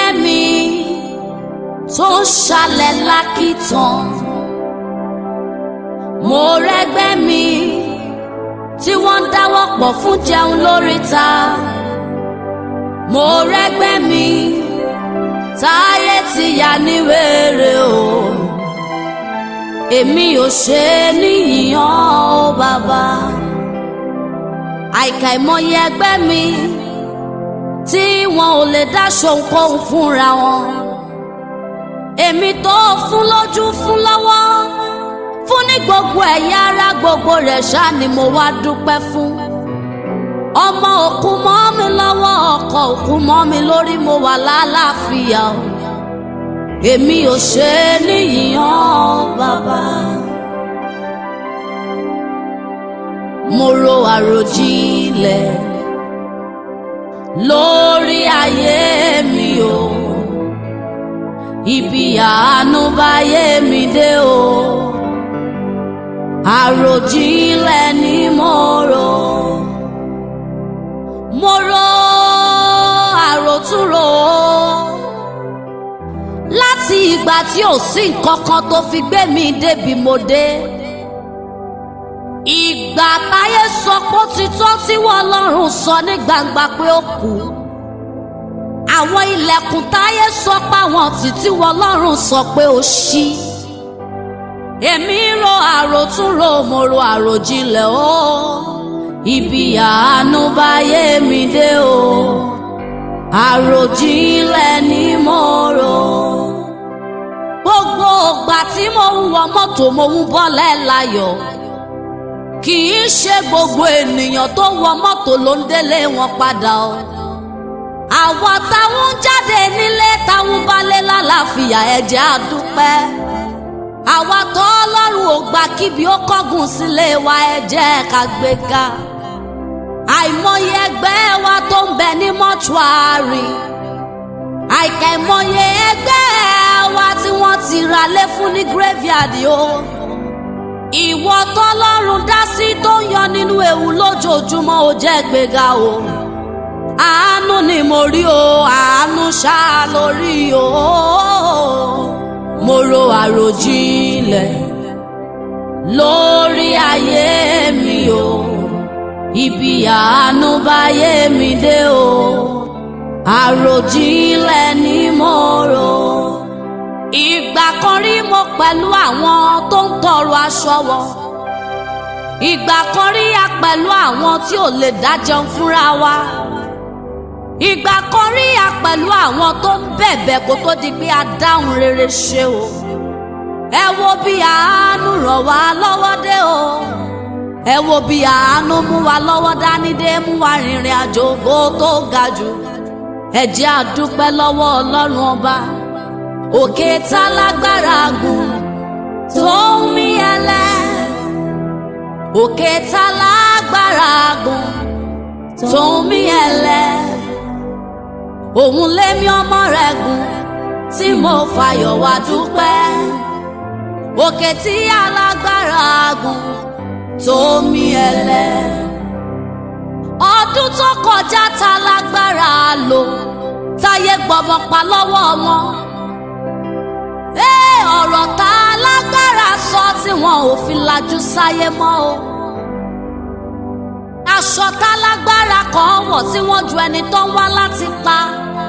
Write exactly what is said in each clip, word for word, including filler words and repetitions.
rẹ́gbẹ́ mi tó ń ṣalẹ̀ lákìtàn, mo rẹ́gbẹ́ mi tí wọ́n ń dáwọ́ pọ̀ fún jẹun lóríta, mo rẹ́gbẹ́ mi táyé ti yà ní wèrè o, èmi ò ṣe níyìyàn o bàbá. Àìkà ìmọye ẹgbẹ́ mi tí wọn ò lè dá ṣohunkóhun fúnra wọn, èmi tó fún lójú fún lọ́wọ́ fún ní gbogbo ẹ̀yà ara gbogbo rẹ̀ ṣá ni mo wá dúpẹ́ fún. Ọmọ òkú mọ́ mi lọ́wọ́, ọkọ òkú mọ́ mi lórí, mo wà lálàáfíà o, èmi ò ṣe níyìyàn bàbá. Mo ro àròjinlẹ̀ lórí ayé mi o, ibi àánú báyé mi dé o, àròjinlẹ̀ ni mo rò, mo rò àròtúrò láti ìgbà tí ò sí nǹkan kan tó fi gbé mi débi mo dé. Ìgbà táyé sọ pé ó ti tó tí wọ́n Ọlọ́run sọ ní gbangba pé ó kù, àwọn ilẹ̀kùn táyé sọ pé àwọn títí wọ́n Ọlọ́run sọ pé ó ṣí. Èmi ro àròtúnrò, mo ro àròjinlẹ̀ o, ibi àánú báyé mi dé o, àròjinlẹ̀ ni mo rò. Gbogbo ìgbà tí mo ń wọ mọ́tò mo ń bọ́lẹ̀ láyọ̀, kì í ṣe gbogbo ènìyàn tó wọ mọ́tò ló ń délé wọn padà o. Àwa táwọn jáde nílé táwọn balẹ̀ lálàáfíà ẹ jẹ́ á dúpẹ́. Àwa tó Ọlọ́run ò gbà kíbi ó kọ́gùn sílé wa ẹ jẹ́ ká gbéga. Àìmọye ẹgbẹ́ wa tó ń bẹ ní mọ́ṣúárì, àìkà ìmọye ẹgbẹ́ wa tí wọ́n ti ra lé fún ní graveyard o. Ìwọ tọ́lọ́run dá sí tó ń yọ nínú ewu lójoojúmọ́ ó jẹ́ gbéga o. Àánú ni mo rí o, àánú ṣá lórí o. Mo ro àròjinlẹ̀ lórí ayé mi o, ibi àánú báyé mi dé o, àròjinlẹ̀ ni mo rò. Ìgbà kan rí mo pẹ̀lú àwọn tó ń tọrọ aṣọ wọ̀, ìgbà kan rí a pẹ̀lú àwọn tí ò lè dá jẹun fúnra wa, ìgbà kan rí a pẹ̀lú àwọn tó ń bẹ̀bẹ̀ kó tó di pé a dáhùn rere ṣe o. Ẹ wo bí àánú ràn wá lọ́wọ́ dé o, ẹ wo bí àánú mú wa lọ́wọ́ dání dé, mú wa rìnrìn àjò ògo tó ga jù. Ẹ jẹ́ á dúpẹ́ lọ́wọ́ Ọlọ́run ọba. Òkè tá lágbára gùn tó ń mí ẹlẹ́, òkè tá lágbára gùn tó ń mí ẹlẹ́, òun lémi ọmọ rẹ̀ gùn tí mo fàyọ̀ wá dúpẹ́. Òkè tí alágbára gùn tó ń mí ẹlẹ́, ọdún tó kọjá tá lágbára lò táyé gbọmọ pa lọ́wọ́ wọn. Ẹ ọ̀rọ̀ tá lágbára sọ tí wọn ò fi lajú sáyé mọ́ o. Aṣọ tá lágbára kan wọ̀ tí wọ́n ju ẹni tó ń wá láti pa.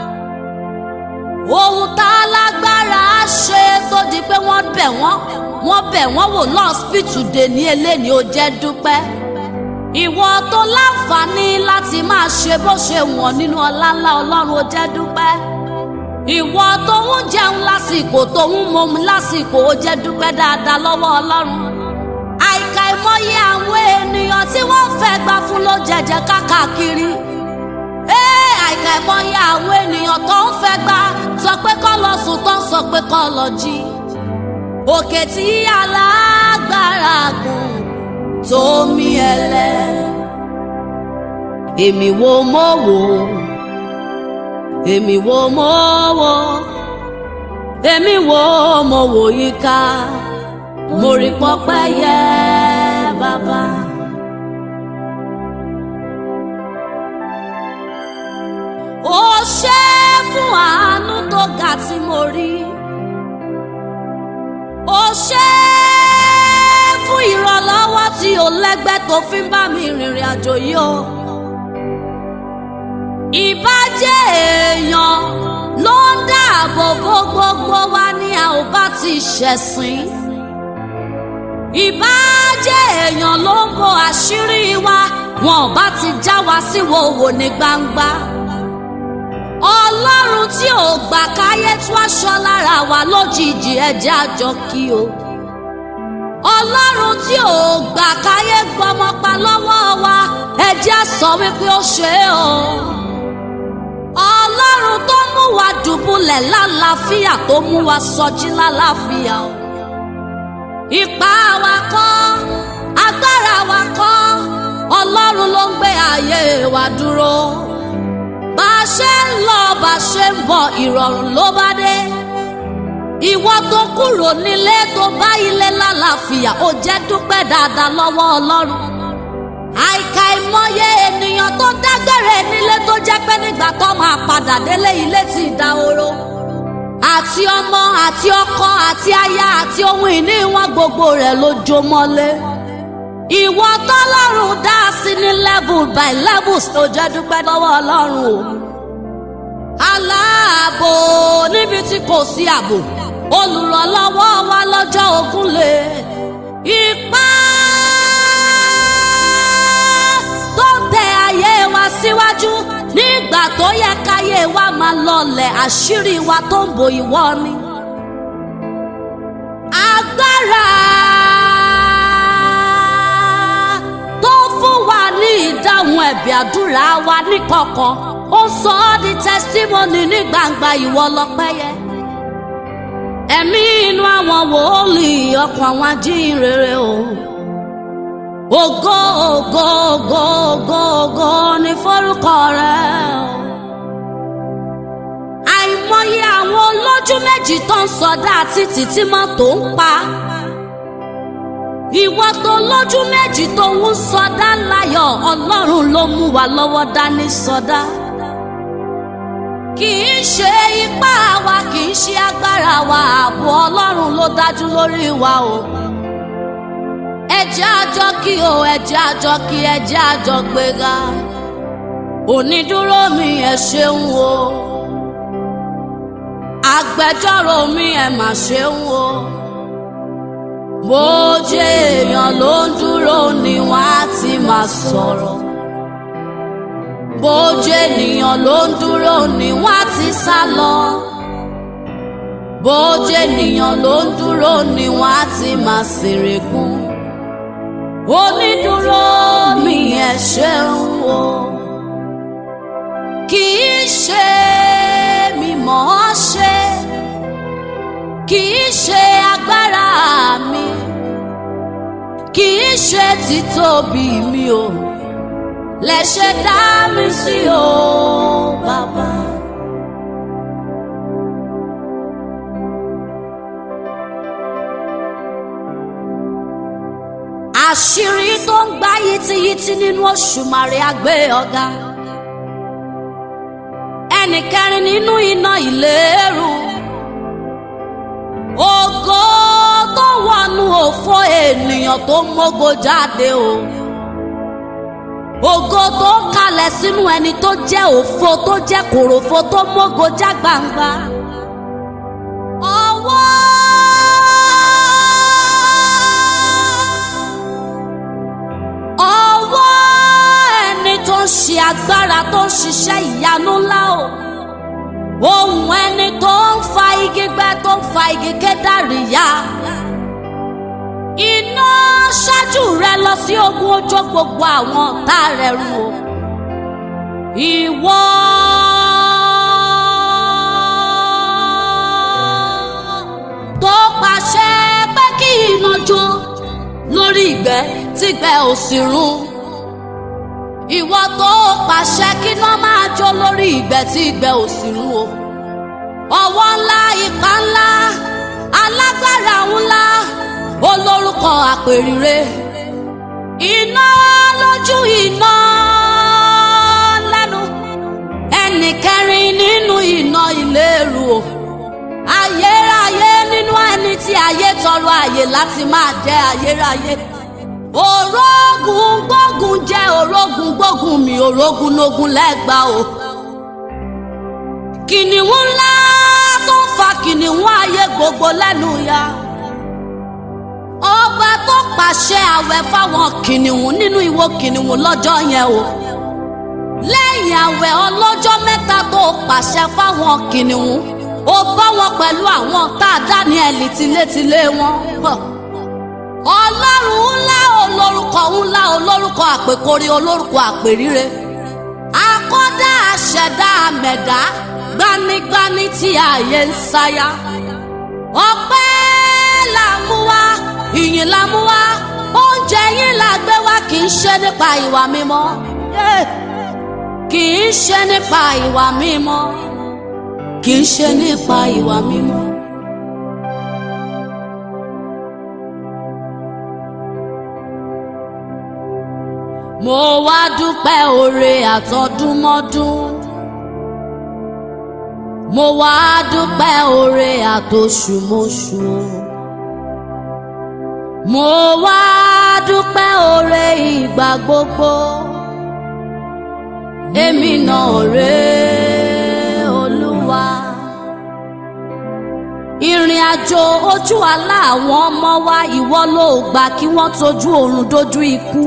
Ohun tá lágbára ṣe tó di pé wọ́n bẹ̀ wọ́n wọ́n bẹ̀ wọ́n wò lọ́ọ̀sìpìtù dè ní eléni ó jẹ́ dúpẹ́. Ìwọ tó láǹfààní láti máa ṣe bó ṣe wọ̀n nínú ọlá ńlá Ọlọ́run ó jẹ́ dúpẹ́. Ìwọ tó ń jẹun lásìkò tó ń mọmi lásìkò ó jẹ́ dúpẹ́ dáadáa lọ́wọ́ Ọlọ́run. Àìkà ìmọye àwọn ènìyàn tí wọ́n fẹ́ gbà fún ló jẹjẹ káàkiri. Ee àìkà ìmọye àwọn ènìyàn tó ń fẹ́ gbà sọ pé kó lọ sùn tó ń sọ pé kó lọ jí. Òkè tí alágbára gùn tó mí ẹlẹ́, èmi wo mo wò, èmi wo mo wò, èmi wo mo wò yíká, mo rí pọ́pẹ́ yẹ bàbá. Ó ṣe fún àánú tó lẹ́gbẹ́ tó fi ń bá mi rìnrìn àjò yìí o. Ìbá jẹ́ èèyàn ló ń dáàbò bo gbogbo wa ní a ò bá ti ṣẹ̀sìn. Ìbá jẹ́ èèyàn ló ń bo àṣírí wa wọn ò bá ti já wa sí wòwò ní gbangba. Ọlọ́run tí ò gbà káyé tú aṣọ lára wa lójijì ẹ̀jẹ̀ àjọ kí o. Ọlọ́run tí ò gbà káyé gbọmọ pa lọ́wọ́ wa ẹ̀jẹ̀ sọ wípé ó ṣe é o. Ọlọ́run tó mú wa dùbúlẹ̀ lálàáfíà tó mú wa sọjí lálàáfíà o. Ipá wa kọ́, agbára wa kọ́, Ọlọ́run ló ń gbé ayé wa dúró. Bá a ṣe ń lọ bá a ṣe ń bọ̀ ìrọ̀rùn ló bá dé. Ìwọ tó kúrò nílé tó bá ilé lálàáfíà ó jẹ́ dúpẹ́ dáadáa lọ́wọ́ Ọlọ́run. Àìkà ìmọye ènìyàn tó dágbére nílé tó jẹ́ pé nígbà tó máa padà délé ilé ti dahoro. Àti ọmọ àti ọkọ àti aya àti ohun ìní wọn gbogbo rẹ̀ ló jó mọ́lé. Ìwọ tọ́lọ́run dá sí ní level by levels tó jẹ́ dúpẹ́ lọ́wọ́ Ọlọ́run o. Aláàbò níbi tí kò sí ààbò, olùrànlọ́wọ́ wa lọ́jọ́ ogun lè. Ipá tó tẹ ayé wa síwájú nígbà tó yẹ káyé wa máa lọlẹ̀ àṣírí wa tó ń bò ìwọ ni. Agbára tó fún wa ní ìdáhùn ẹ̀bì àdúrà wa níkọ̀kọ̀ ó sọ ọ́ di testimony ní gbangba ìwọ lọ́pẹ́ yẹ. Ẹ̀mí inú àwọn wòlíì ọkàn àwọn ajínrere o. Ògo ògo ògo ògo ògo ní forúkọ rẹ o. Àìmọye àwọn olójú méjì tó ń sọdá títì tí mọ́tò ń pa. Ìwọ tó lójú méjì tó ń sọdá láyọ̀ Ọlọ́run ló mú wa lọ́wọ́ dání sọdá. Kì í ṣe ipá wa kì í ṣe agbára wa ààbò Ọlọ́run ló dájú lórí wa o. Ẹ jẹ́ àjọ kí o ẹ jẹ́ àjọ kí ẹ jẹ́ àjọ gbéga. Onídúró mi ẹ ṣeun o. Agbẹjọ́rò mi ẹ mà ṣeun o. Bó jẹ́ èèyàn ló ń dúró ni wọ́n á ti máa sọ̀rọ̀. Bó jẹ́ ènìyàn ló ń dúró ni wọ́n á ti sá lọ. Bó jẹ́ ènìyàn ló ń dúró ni wọ́n á ti máa ṣèrègùn. Onídúró mi ẹ ṣeun o. Kì í ṣe mi mọ̀ ọ́ ṣe, kì í ṣe agbára mi, kì í ṣe títóbi mi o. Lẹ ṣe dá mi sí o bàbá. Àṣírí tó ń gbá yìtìyìtì nínú Òṣùmàrè àgbé ọ̀gá. Ẹnì kẹrin nínú iná ìléru. Ògo tó wọnú òfò ènìyàn tó mógo jáde o. Ògo tó kalẹ̀ sínú ẹni tó jẹ́ òfò tó jẹ́ kòròfo tó mógo já gbangba. Ọwọ́ ọwọ́ ẹni tó ń ṣe agbára tó ń ṣiṣẹ́ ìyanu ńlá o. Ohùn ẹni tó ń fa igi gbẹ tó ń fa igi Kédárì ya. Iná ṣáájú rẹ lọ sí ogun ojó gbogbo àwọn ọ̀tá rẹ run o. Ìwọ tó pàṣẹ pé kí iná jó lórí ìgbẹ́ tígbẹ́ ò sì run. Ìwọ tó pàṣẹ kí iná máa jó lórí ìgbẹ́ tí ìgbẹ́ ò sì run o. Ọwọ́ ńlá, ipá ńlá, alágbára ńlá, olórúkọ àpèrire. Iná lójú iná lẹ́nu. Ẹnì kẹrin nínú iná ìléru o. Ayérayé nínú ẹni tí ayé tọrọ àyè láti máa jẹ ayérayé. Òrógùn gbógun jẹ́ òrógùn gbógun mi òrógùn lógun lẹ́gbà o. Kìnìún ńlá tó ń fa kìnìún ayé gbogbo lẹ́nu ya. Ọba tó pàṣẹ àwẹ̀ fáwọn kìnìún nínú ìwo kìnìún lọ́jọ́ yẹn o. Lẹ́yìn àwẹ̀ ọlọ́jọ́ mẹ́ta tó pàṣẹ fáwọn kìnìún, ó bá wọn pẹ̀lú àwọn tá a Dáníẹ́lì tilétilé wọn. Ọlọ́run ńlá olórúkọ ńlá olórúkọ àpèkórí olórúkọ àpèríre. Akọ́dá àṣẹ̀dá àmẹ̀dá gbanigbani tí ayé ń sáyà. Ọpẹ́ là mú wá, ìyìn là mú wá, oúnjẹ yín là gbé wá, kì í ṣe nípa ìwà mímọ́. Kì í ṣe nípa ìwà mímọ́. Kì í ṣe nípa ìwà mímọ́. Mo wá dúpẹ́ oore àtọdúnmọ́dún. Mo wá dúpẹ́ oore àtoṣùmọ́ṣù. Mo wá dúpẹ́ oore ìgbà gbogbo. Èmi náà rèé Olúwa. Ìrìn àjò ojú àlá àwọn ọmọ wa ìwọ ló gbà kí wọ́n tójú oorun dójú ikú.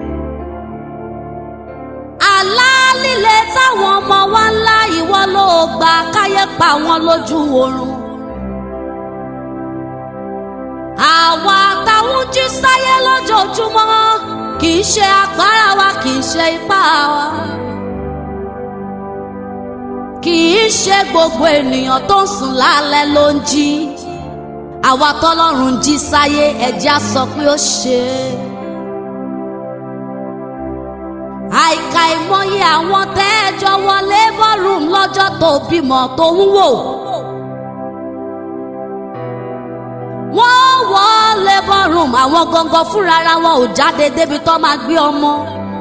Àlá líle táwọn ọmọ wa ńlá ìwọ ló gbà káyé pa wọn lójú oorun. Àwa táwọn jí sáyé lójoojúmọ́ kì í ṣe agbára wa, kì í ṣe ipá wa. Kì í ṣe gbogbo ènìyàn tó ń sùn lálẹ́ ló ń jí. Àwa tọ́lọ́run jí sáyé ẹ̀já sọ pé ó ṣe. Àìkà ìmọye àwọn tẹ́ẹ̀jọ wọlé bọ́ọ̀rùn lọ́jọ́ tó bímọ tó ń wò. Wọ́n wọlé bọ́ọ̀rùn àwọn gangan fúnra ara wọn ò jáde débi tó máa gbé ọmọ.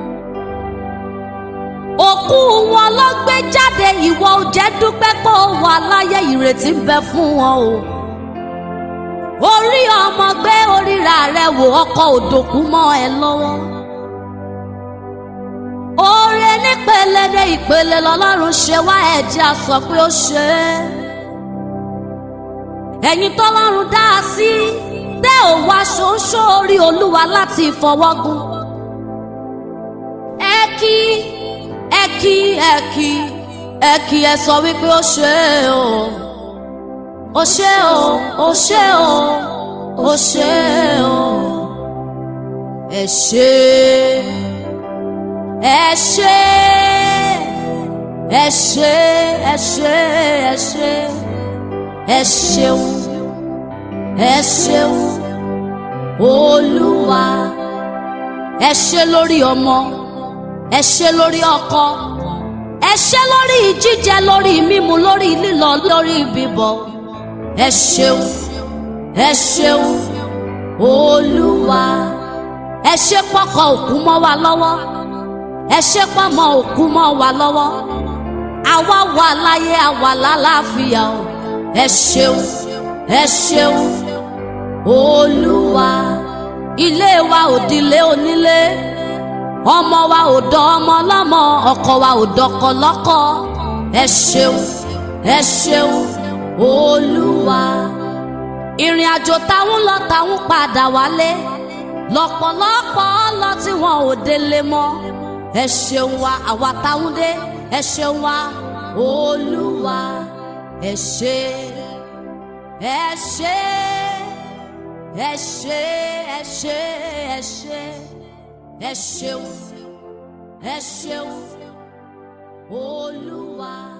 Òkú wọn ló gbé jáde, ìwọ ò jẹ́ dúpẹ́ pé ó wà láyé, ìrètí ń bẹ fún wọn o. Orí ọmọ gbé oríra rẹ wò, ọkọ òdòkú mọ́ ẹ lọ́wọ́. Oore nípele dé ìpele lọ́lọ́run ṣe wá, ẹ̀jẹ̀ á sọ pé ó ṣe é. Ẹ̀yin tọ́lọ́run dá a sí tẹ́ ò wá ṣoṣo orí Olúwa láti ìfọwọ́gún. Ẹ kí ẹ kí ẹ kí ẹ kí ẹ sọ wípé ó ṣe é o. Ó ṣe é o, ó ṣe é o, ó ṣe é o. Ẹ ṣé ẹ ṣé ẹ ṣé ẹ ṣé ẹ ṣé ẹ ṣeun ẹ ṣeun Olúwa. Ẹ ṣé lórí ọmọ, ẹ ṣé lórí ọkọ, ẹ ṣé lórí jíjẹ, lórí mímu, lórí lílọ, lórí bíbọ̀. Ẹ ṣeun ẹ ṣeun Olúwa. Ẹ ṣé pọkọ òkú mọ́ wa lọ́wọ́, ẹ ṣé pọmọ òkú mọ́ wa lọ́wọ́. Àwa wà láyé, àwa lálàáfíà o. Ẹ ṣeun ẹ ṣeun Olúwa. Ilé wa ò dilé onílé, ọmọ wa ò dọ ọmọ lọ́mọ, ọkọ wa ò dọkọ lọ́kọ. Ẹ ṣeun ẹ ṣeun Olúwa. Ìrìn àjò táwọn lọ táwọn padà wálé, lọ́pọ̀lọpọ̀ lọ tí wọn ò délé mọ́. Ẹ ṣeun wa àwa táwọn dé, ẹ ṣeun wa Olúwa. Ẹ ṣé ẹ ṣé ẹ ṣé ẹ ṣé ẹ ṣé ẹ ṣeun ẹ ṣeun Olúwa.